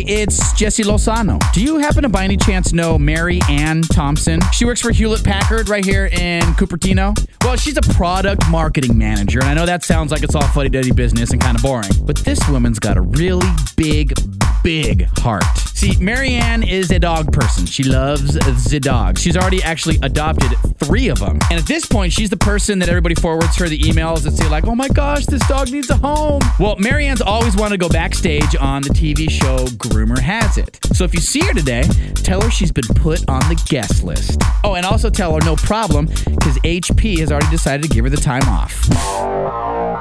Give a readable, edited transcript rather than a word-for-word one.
Hey, it's Jesse Lozano. Do you happen to by any chance know Mary Ann Thompson? She works for Hewlett-Packard right here in Cupertino. Well, she's a product marketing manager, and I know that sounds like it's all fuddy-duddy business and kind of boring, but this woman's got a really big heart. See, Mary Ann is a dog person. She loves the dogs. She's already actually adopted 3 of them. And at this point, she's the person that everybody forwards her the emails that say like, oh my gosh, this dog needs a home. Well, Mary Ann's always wanted to go backstage on the TV show Groomer Has It. So if you see her today, tell her she's been put on the guest list. Oh, and also tell her no problem, because HP has already decided to give her the time off.